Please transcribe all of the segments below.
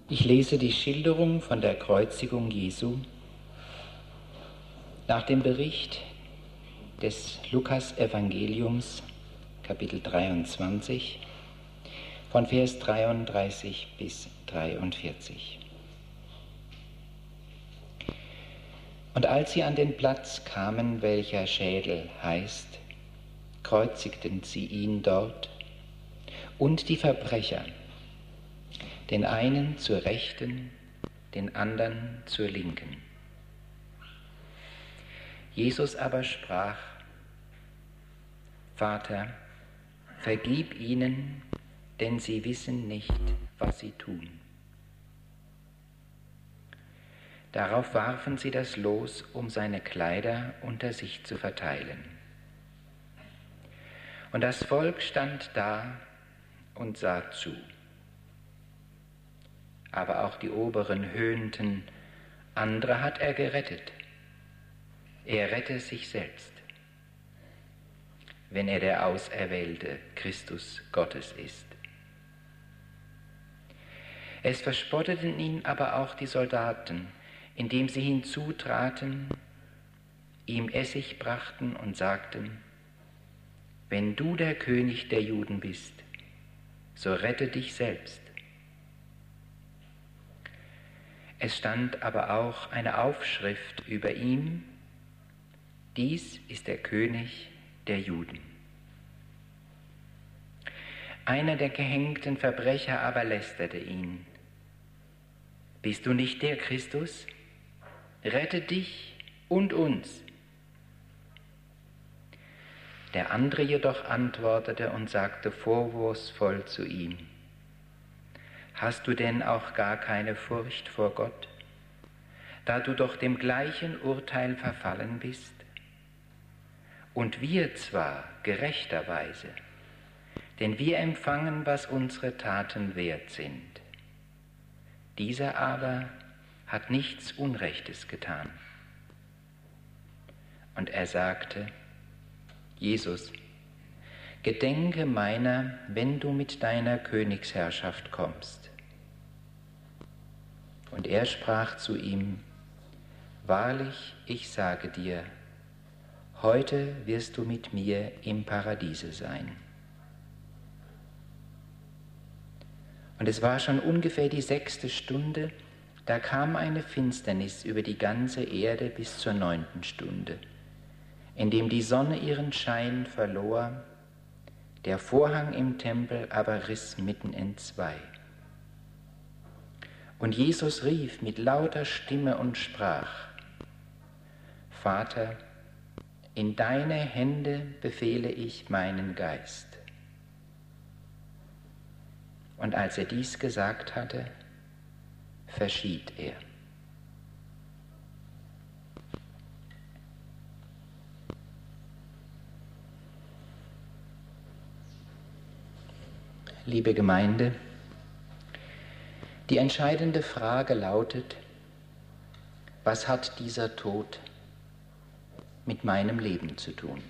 Ich lese die Schilderung von der Kreuzigung Jesu nach dem Bericht des Lukas-Evangeliums, Kapitel 23, von Vers 33 bis 43. Und als sie an den Platz kamen, welcher Schädel heißt, kreuzigten sie ihn dort und die Verbrecher, den einen zur Rechten, den anderen zur Linken. Jesus aber sprach: Vater, vergib ihnen, denn sie wissen nicht, was sie tun. Darauf warfen sie das Los, um seine Kleider unter sich zu verteilen. Und das Volk stand da und sah zu. Aber auch die Oberen höhnten: Andere hat er gerettet. Er rette sich selbst, wenn er der Auserwählte Christus Gottes ist. Es verspotteten ihn aber auch die Soldaten, indem sie hinzutraten, ihm Essig brachten und sagten: Wenn du der König der Juden bist, so rette dich selbst. Es stand aber auch eine Aufschrift über ihm: Dies ist der König der Juden. Einer der gehängten Verbrecher aber lästerte ihn: Bist du nicht der Christus? Rette dich und uns. Der andere jedoch antwortete und sagte vorwurfsvoll zu ihm: Hast du denn auch gar keine Furcht vor Gott, da du doch dem gleichen Urteil verfallen bist? Und wir zwar gerechterweise, denn wir empfangen, was unsere Taten wert sind. Dieser aber hat nichts Unrechtes getan. Und er sagte: Jesus, gedenke meiner, wenn du mit deiner Königsherrschaft kommst. Und er sprach zu ihm: Wahrlich, ich sage dir, heute wirst du mit mir im Paradiese sein. Und es war schon ungefähr die 6. Stunde, da kam eine Finsternis über die ganze Erde bis zur 9. Stunde, indem die Sonne ihren Schein verlor, der Vorhang im Tempel aber riss mitten entzwei. Und Jesus rief mit lauter Stimme und sprach: Vater, in deine Hände befehle ich meinen Geist. Und als er dies gesagt hatte, verschied er. Liebe Gemeinde, die entscheidende Frage lautet: Was hat dieser Tod mit meinem Leben zu tun?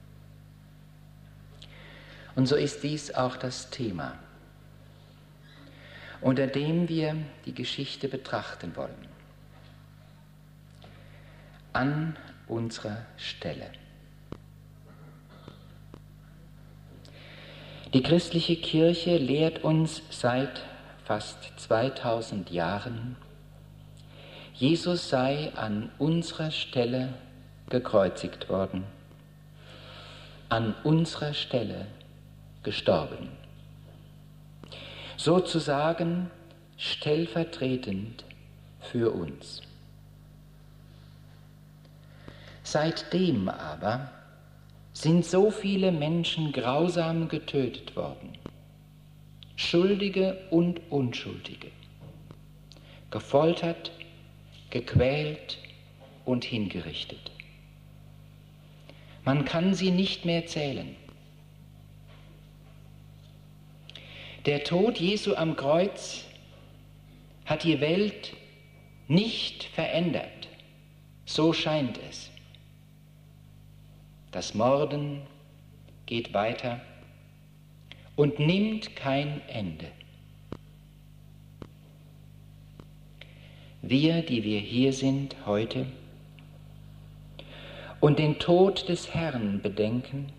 Und so ist dies auch das Thema, unter dem wir die Geschichte betrachten wollen. An unserer Stelle. Die christliche Kirche lehrt uns seit fast 2000 Jahren, Jesus sei an unserer Stelle gekreuzigt worden, an unserer Stelle gestorben. Sozusagen stellvertretend für uns. Seitdem aber sind so viele Menschen grausam getötet worden, Schuldige und Unschuldige, gefoltert, gequält und hingerichtet. Man kann sie nicht mehr zählen. Der Tod Jesu am Kreuz hat die Welt nicht verändert, so scheint es. Das Morden geht weiter und nimmt kein Ende. wir, die wir hier sind heute, und den Tod des Herrn bedenken,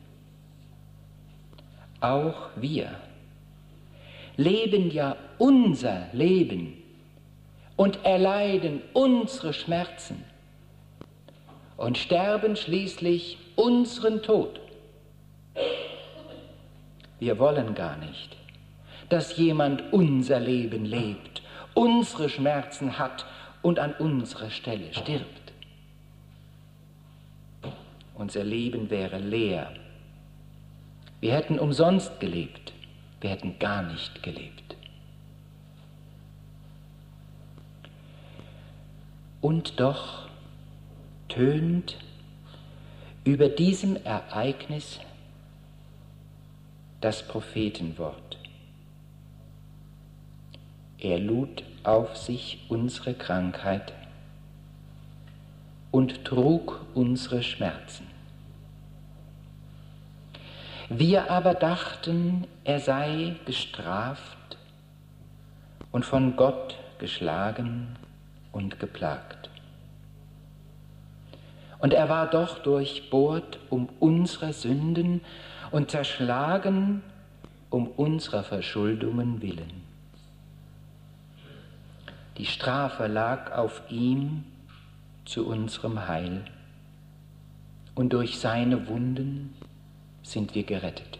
auch wir leben ja unser Leben und erleiden unsere Schmerzen und sterben schließlich unseren Tod. Wir wollen gar nicht, dass jemand unser Leben lebt, unsere Schmerzen hat und an unserer Stelle stirbt. Unser Leben wäre leer. Wir hätten umsonst gelebt, wir hätten gar nicht gelebt. Und doch tönt über diesem Ereignis das Prophetenwort. Er lud auf sich unsere Krankheit und trug unsere Schmerzen. Wir aber dachten, er sei gestraft und von Gott geschlagen und geplagt. Und er war doch durchbohrt um unserer Sünden und zerschlagen um unserer Verschuldungen willen. Die Strafe lag auf ihm zu unserem Heil, und durch seine Wunden sind wir gerettet.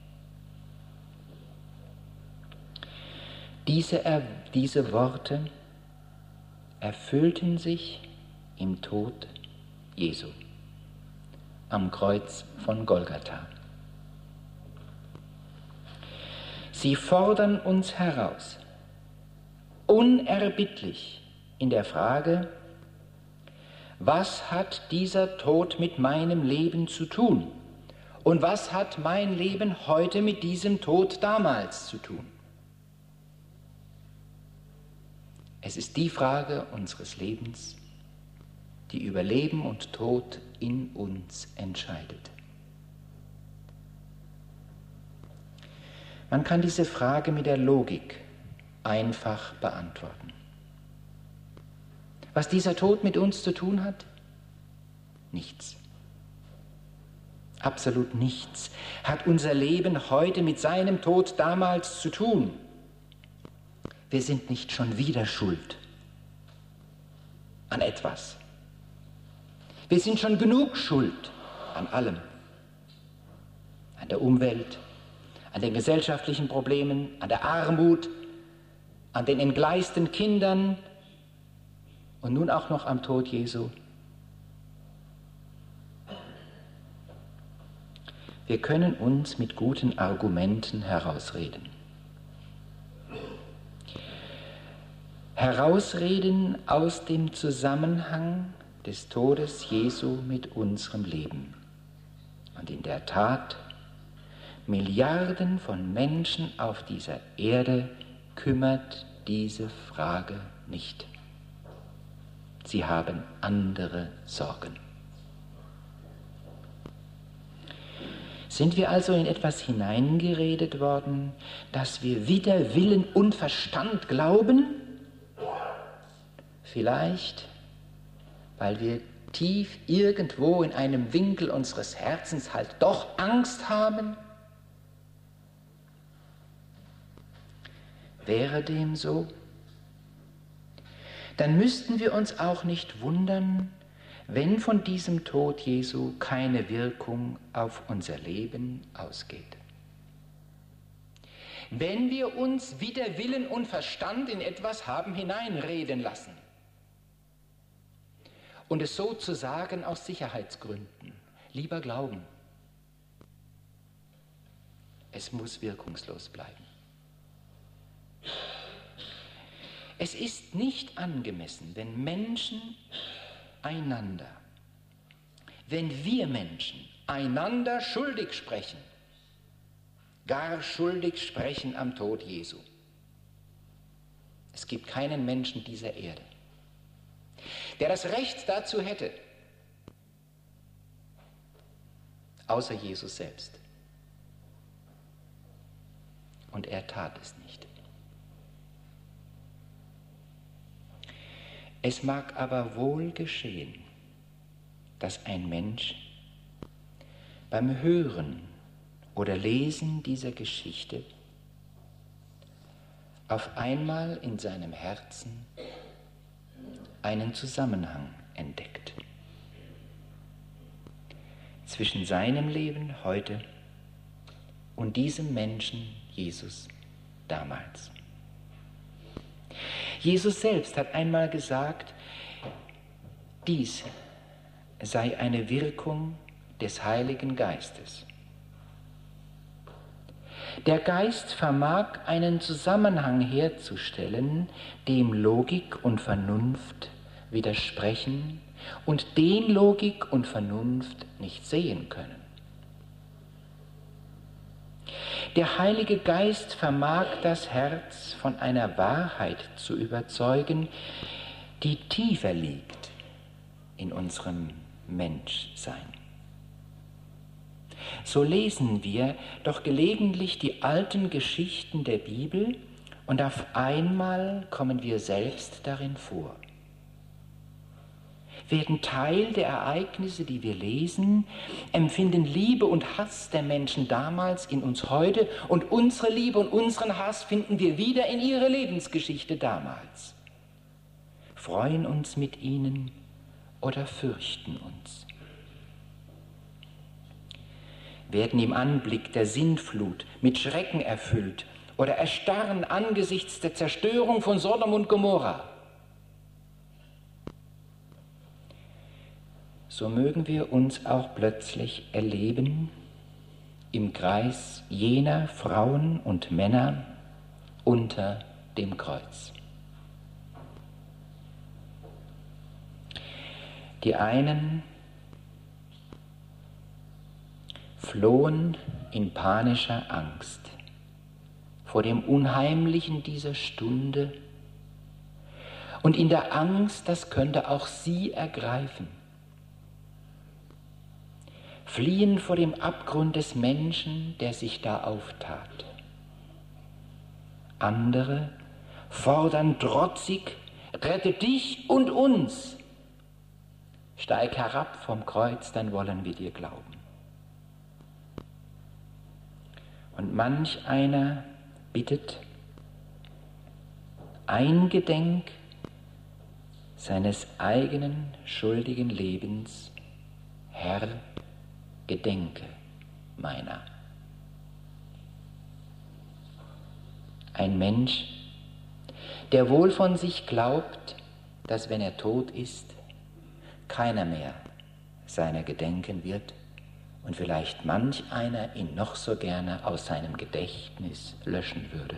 Diese Worte erfüllten sich im Tod Jesu am Kreuz von Golgatha. Sie fordern uns heraus, unerbittlich in der Frage, was hat dieser Tod mit meinem Leben zu tun? Und was hat mein Leben heute mit diesem Tod damals zu tun? Es ist die Frage unseres Lebens, die über Leben und Tod in uns entscheidet. Man kann diese Frage mit der Logik einfach beantworten. Was dieser Tod mit uns zu tun hat? Nichts. Absolut nichts hat unser Leben heute mit seinem Tod damals zu tun. Wir sind nicht schon wieder schuld an etwas. Wir sind schon genug schuld an allem. An der Umwelt, an den gesellschaftlichen Problemen, an der Armut, an den entgleisten Kindern und nun auch noch am Tod Jesu. Wir können uns mit guten Argumenten herausreden. Herausreden aus dem Zusammenhang des Todes Jesu mit unserem Leben. Und in der Tat, Milliarden von Menschen auf dieser Erde kümmert diese Frage nicht. Sie haben andere Sorgen. Sind wir also in etwas hineingeredet worden, dass wir wider Willen und Verstand glauben? Vielleicht, weil wir tief irgendwo in einem Winkel unseres Herzens halt doch Angst haben? Wäre dem so, dann müssten wir uns auch nicht wundern, wenn von diesem Tod Jesu keine Wirkung auf unser Leben ausgeht. Wenn wir uns wider Willen und Verstand in etwas haben hineinreden lassen und es sozusagen aus Sicherheitsgründen lieber glauben, es muss wirkungslos bleiben. Es ist nicht angemessen, wenn wir Menschen einander schuldig sprechen, gar schuldig sprechen am Tod Jesu. Es gibt keinen Menschen dieser Erde, der das Recht dazu hätte, außer Jesus selbst. Und er tat es nicht. Es mag aber wohl geschehen, dass ein Mensch beim Hören oder Lesen dieser Geschichte auf einmal in seinem Herzen einen Zusammenhang entdeckt zwischen seinem Leben heute und diesem Menschen Jesus damals. Jesus selbst hat einmal gesagt, dies sei eine Wirkung des Heiligen Geistes. Der Geist vermag einen Zusammenhang herzustellen, dem Logik und Vernunft widersprechen und den Logik und Vernunft nicht sehen können. Der Heilige Geist vermag das Herz von einer Wahrheit zu überzeugen, die tiefer liegt in unserem Menschsein. So lesen wir doch gelegentlich die alten Geschichten der Bibel und auf einmal kommen wir selbst darin vor. Werden Teil der Ereignisse, die wir lesen, empfinden Liebe und Hass der Menschen damals in uns heute und unsere Liebe und unseren Hass finden wir wieder in ihrer Lebensgeschichte damals. Freuen uns mit ihnen oder fürchten uns. Werden im Anblick der Sintflut mit Schrecken erfüllt oder erstarren angesichts der Zerstörung von Sodom und Gomorra. So mögen wir uns auch plötzlich erleben im Kreis jener Frauen und Männer unter dem Kreuz. Die einen flohen in panischer Angst vor dem Unheimlichen dieser Stunde und in der Angst, das könnte auch sie ergreifen. Fliehen vor dem Abgrund des Menschen, der sich da auftat. Andere fordern trotzig, rette dich und uns. Steig herab vom Kreuz, dann wollen wir dir glauben. Und manch einer bittet, eingedenk seines eigenen schuldigen Lebens, Herr, gedenke meiner. Ein Mensch, der wohl von sich glaubt, dass wenn er tot ist, keiner mehr seiner gedenken wird und vielleicht manch einer ihn noch so gerne aus seinem Gedächtnis löschen würde.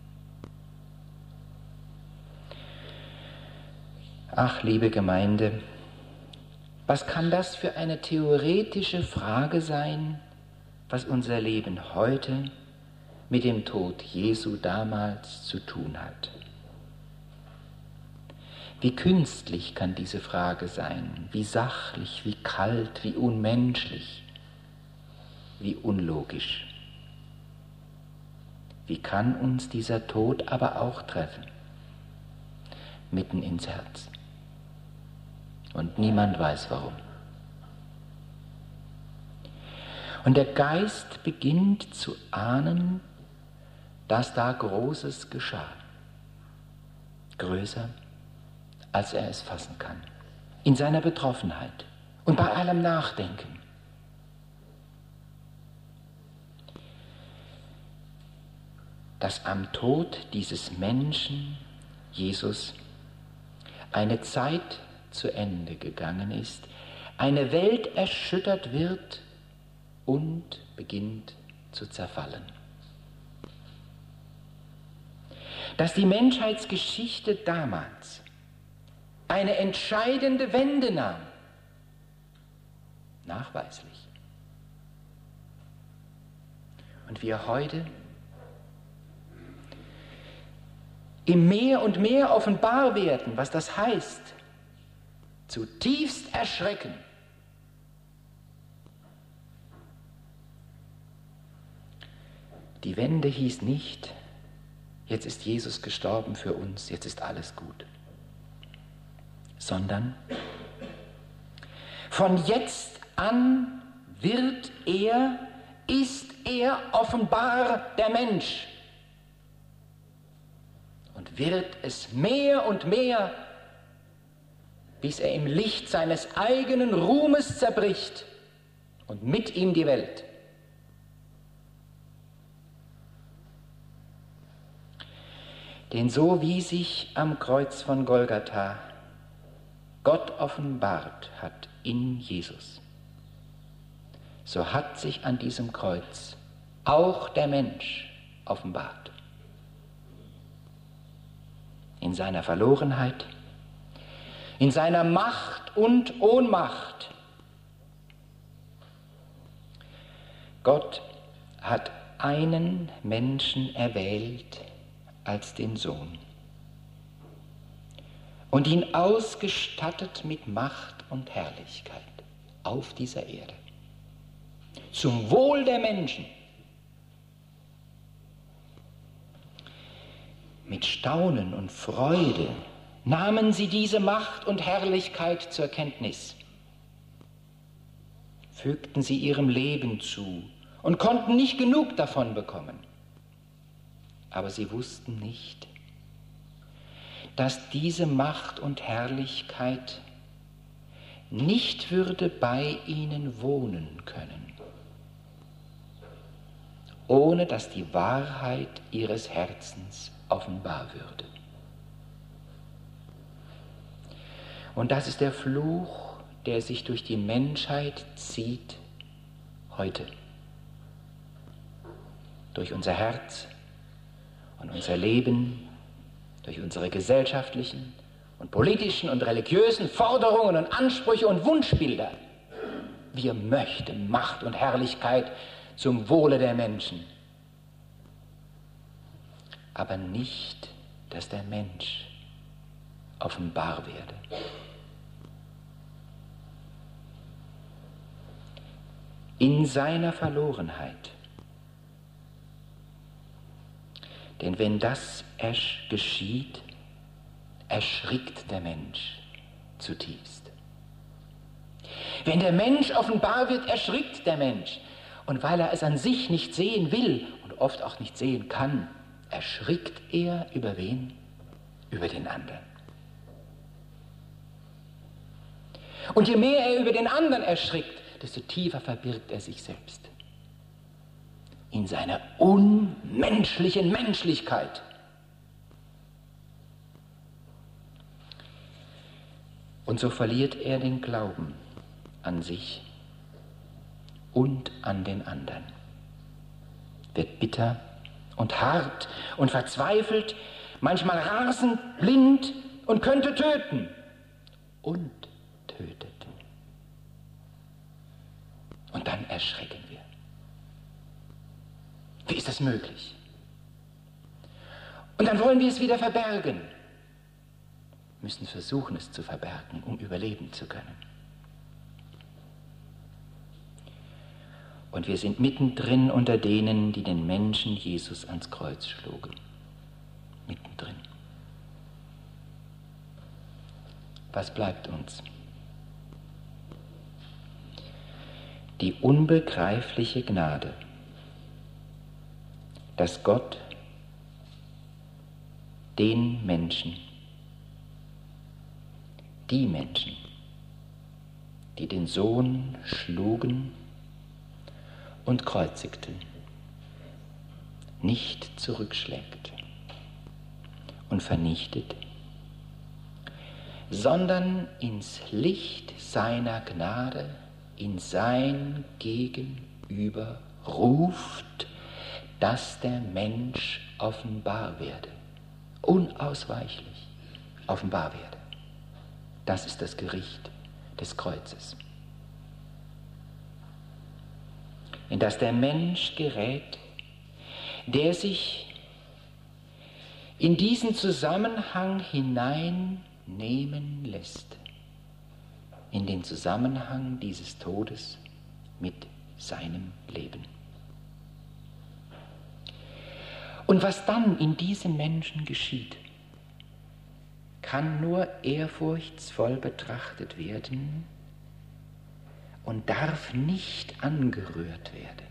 Ach, liebe Gemeinde, was kann das für eine theoretische Frage sein, was unser Leben heute mit dem Tod Jesu damals zu tun hat? Wie künstlich kann diese Frage sein, wie sachlich, wie kalt, wie unmenschlich, wie unlogisch. Wie kann uns dieser Tod aber auch treffen? Mitten ins Herz. Und niemand weiß warum. Und der Geist beginnt zu ahnen, dass da Großes geschah. Größer, als er es fassen kann. In seiner Betroffenheit und bei allem Nachdenken. Dass am Tod dieses Menschen, Jesus, eine Zeit zu Ende gegangen ist, eine Welt erschüttert wird und beginnt zu zerfallen. Dass die Menschheitsgeschichte damals eine entscheidende Wende nahm, nachweislich. Und wir heute im mehr und mehr offenbar werden, was das heißt, zutiefst erschrecken. Die Wende hieß nicht, jetzt ist Jesus gestorben für uns, jetzt ist alles gut. sondern von jetzt an ist er offenbar der Mensch und wird es mehr und mehr, bis er im Licht seines eigenen Ruhmes zerbricht und mit ihm die Welt. Denn so wie sich am Kreuz von Golgatha Gott offenbart hat in Jesus, so hat sich an diesem Kreuz auch der Mensch offenbart. In seiner Verlorenheit, in seiner Macht und Ohnmacht. Gott hat einen Menschen erwählt als den Sohn und ihn ausgestattet mit Macht und Herrlichkeit auf dieser Erde. Zum Wohl der Menschen. Mit Staunen und Freude nahmen sie diese Macht und Herrlichkeit zur Kenntnis, fügten sie ihrem Leben zu und konnten nicht genug davon bekommen. Aber sie wussten nicht, dass diese Macht und Herrlichkeit nicht würde bei ihnen wohnen können, ohne dass die Wahrheit ihres Herzens offenbar würde. Und das ist der Fluch, der sich durch die Menschheit zieht heute. Durch unser Herz und unser Leben, durch unsere gesellschaftlichen und politischen und religiösen Forderungen und Ansprüche und Wunschbilder. Wir möchten Macht und Herrlichkeit zum Wohle der Menschen, aber nicht, dass der Mensch offenbar werde. In seiner Verlorenheit. Denn wenn das geschieht, erschrickt der Mensch zutiefst. Wenn der Mensch offenbar wird, erschrickt der Mensch. Und weil er es an sich nicht sehen will und oft auch nicht sehen kann, erschrickt er über wen? Über den anderen. Und je mehr er über den anderen erschrickt, desto tiefer verbirgt er sich selbst. In seiner unmenschlichen Menschlichkeit. Und so verliert er den Glauben an sich und an den anderen, wird bitter und hart und verzweifelt, manchmal rasend, blind und könnte töten und tötet. Und dann erschrecken wir. Wie ist das möglich? Und dann wollen wir es wieder verbergen, müssen versuchen, es zu verbergen, um überleben zu können. Und wir sind mittendrin unter denen, die den Menschen Jesus ans Kreuz schlugen. Mittendrin. Was bleibt uns? Die unbegreifliche Gnade, dass Gott den Menschen, die Menschen, die den Sohn schlugen und kreuzigten, nicht zurückschlägt und vernichtet, sondern ins Licht seiner Gnade, in sein Gegenüber ruft, dass der Mensch offenbar werde, unausweichlich offenbar werde. Das ist das Gericht des Kreuzes, in das der Mensch gerät, der sich in diesen Zusammenhang hineinnehmen lässt, in den Zusammenhang dieses Todes mit seinem Leben. Und was dann in diesem Menschen geschieht, kann nur ehrfurchtsvoll betrachtet werden und darf nicht angerührt werden.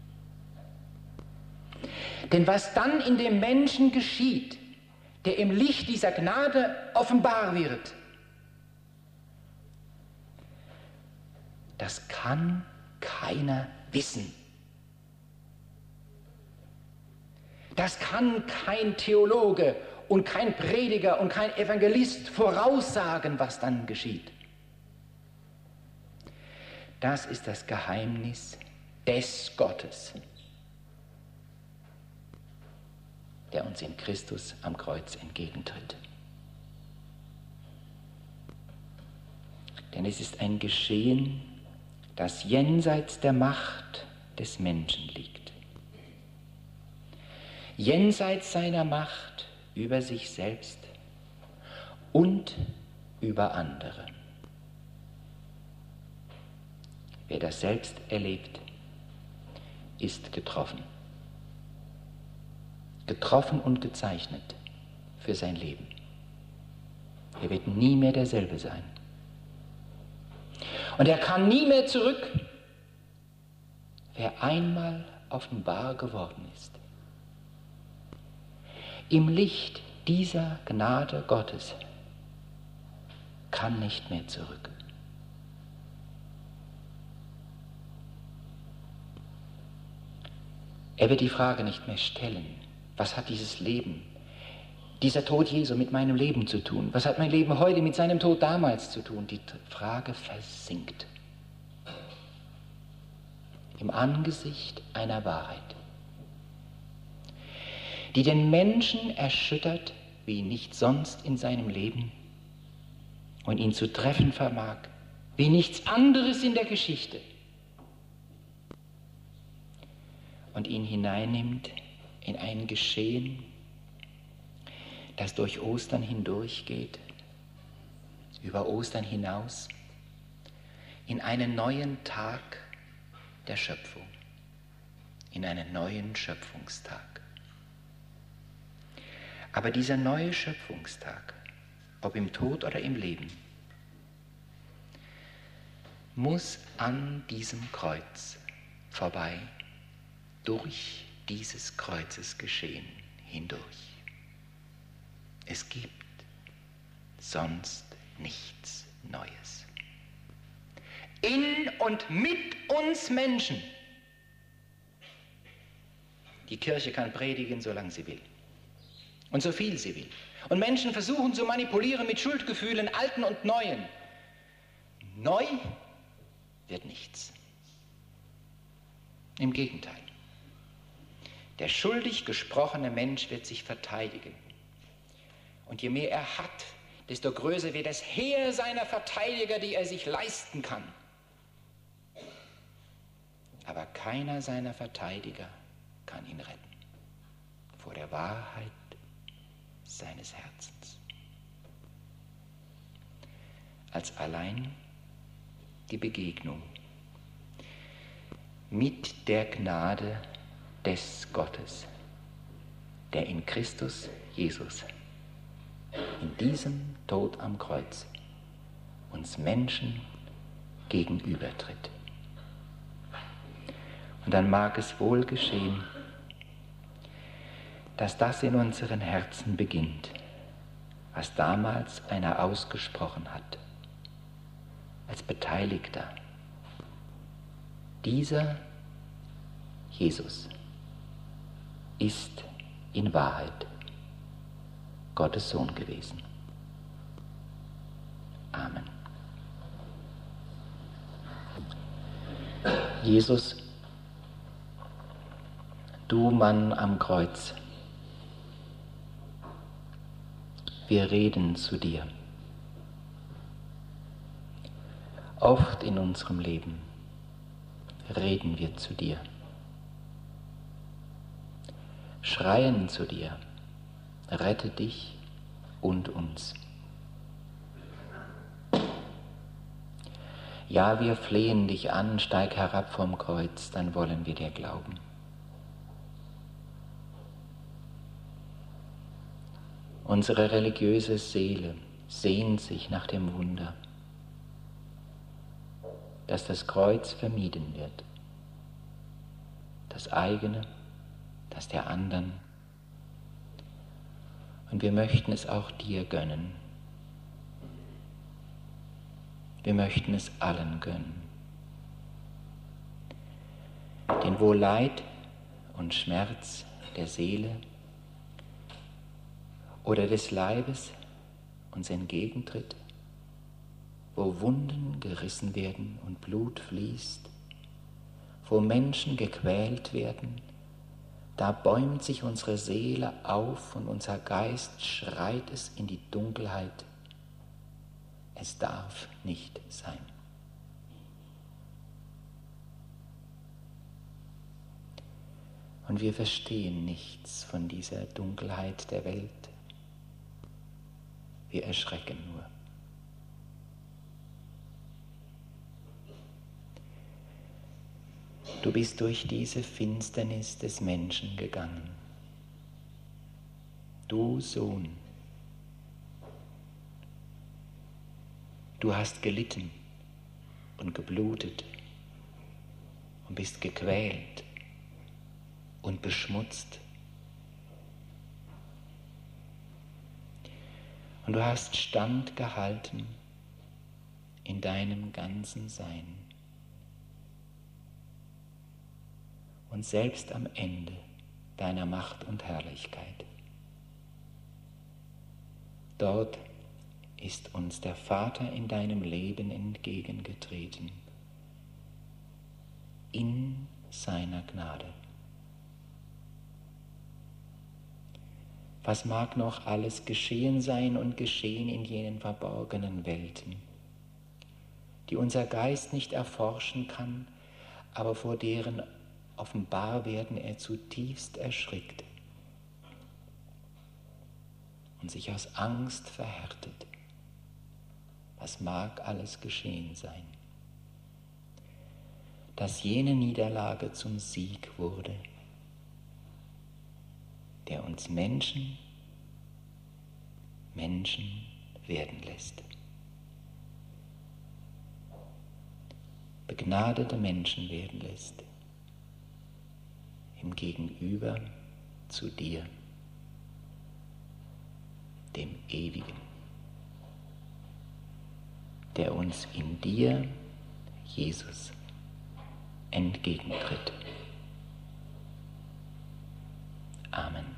Denn was dann in dem Menschen geschieht, der im Licht dieser Gnade offenbar wird, das kann keiner wissen. Das kann kein Theologe und kein Prediger und kein Evangelist voraussagen, was dann geschieht. Das ist das Geheimnis des Gottes, der uns in Christus am Kreuz entgegentritt. Denn es ist ein Geschehen, das jenseits der Macht des Menschen liegt. Jenseits seiner Macht über sich selbst und über andere. Wer das selbst erlebt, ist getroffen. Getroffen und gezeichnet für sein Leben. Er wird nie mehr derselbe sein. Und er kann nie mehr zurück, wer einmal offenbar geworden ist. Im Licht dieser Gnade Gottes kann nicht mehr zurück. Er wird die Frage nicht mehr stellen, was hat dieses Leben, dieser Tod Jesu mit meinem Leben zu tun? Was hat mein Leben heute mit seinem Tod damals zu tun? Die Frage versinkt im Angesicht einer Wahrheit, die den Menschen erschüttert wie nichts sonst in seinem Leben und ihn zu treffen vermag, wie nichts anderes in der Geschichte, und ihn hineinnimmt in ein Geschehen, das durch Ostern hindurchgeht, über Ostern hinaus, in einen neuen Tag der Schöpfung, in einen neuen Schöpfungstag. Aber dieser neue Schöpfungstag, ob im Tod oder im Leben, muss an diesem Kreuz vorbei, durch dieses Kreuzesgeschehen hindurch. Es gibt sonst nichts Neues. In und mit uns Menschen. Die Kirche kann predigen, solange sie will. Und so viel sie will. Und Menschen versuchen zu manipulieren mit Schuldgefühlen, alten und neuen. Neu wird nichts. Im Gegenteil. Der schuldig gesprochene Mensch wird sich verteidigen. Und je mehr er hat, desto größer wird das Heer seiner Verteidiger, die er sich leisten kann. Aber keiner seiner Verteidiger kann ihn retten vor der Wahrheit seines Herzens. Als allein die Begegnung mit der Gnade des Gottes, der in Christus Jesus, in diesem Tod am Kreuz, uns Menschen gegenübertritt. Und dann mag es wohl geschehen, dass das in unseren Herzen beginnt, was damals einer ausgesprochen hat, als Beteiligter. Dieser Jesus ist in Wahrheit Gottes Sohn gewesen. Amen. Jesus, du Mann am Kreuz, wir reden zu dir. Oft in unserem Leben reden wir zu dir, schreien zu dir, rette dich und uns. Ja, wir flehen dich an, steig herab vom Kreuz, dann wollen wir dir glauben. Unsere religiöse Seele sehnt sich nach dem Wunder, dass das Kreuz vermieden wird, das eigene, das der anderen. Und wir möchten es auch dir gönnen. Wir möchten es allen gönnen. Denn wo Leid und Schmerz der Seele oder des Leibes uns entgegentritt, wo Wunden gerissen werden und Blut fließt, wo Menschen gequält werden, da bäumt sich unsere Seele auf und unser Geist schreit es in die Dunkelheit. Es darf nicht sein. Und wir verstehen nichts von dieser Dunkelheit der Welt. Wir erschrecken nur. Du bist durch diese Finsternis des Menschen gegangen. Du Sohn, du hast gelitten und geblutet und bist gequält und beschmutzt. Und du hast standgehalten in deinem ganzen Sein. Und selbst am Ende deiner Macht und Herrlichkeit. Dort ist uns der Vater in deinem Leben entgegengetreten, in seiner Gnade. Was mag noch alles geschehen sein und geschehen in jenen verborgenen Welten, die unser Geist nicht erforschen kann, aber vor deren Offenbarwerden er zutiefst erschrickt und sich aus Angst verhärtet. Was mag alles geschehen sein? Dass jene Niederlage zum Sieg wurde, der uns Menschen werden lässt. Begnadete Menschen werden lässt. Im Gegenüber zu dir, dem Ewigen, der uns in dir, Jesus, entgegentritt. Amen.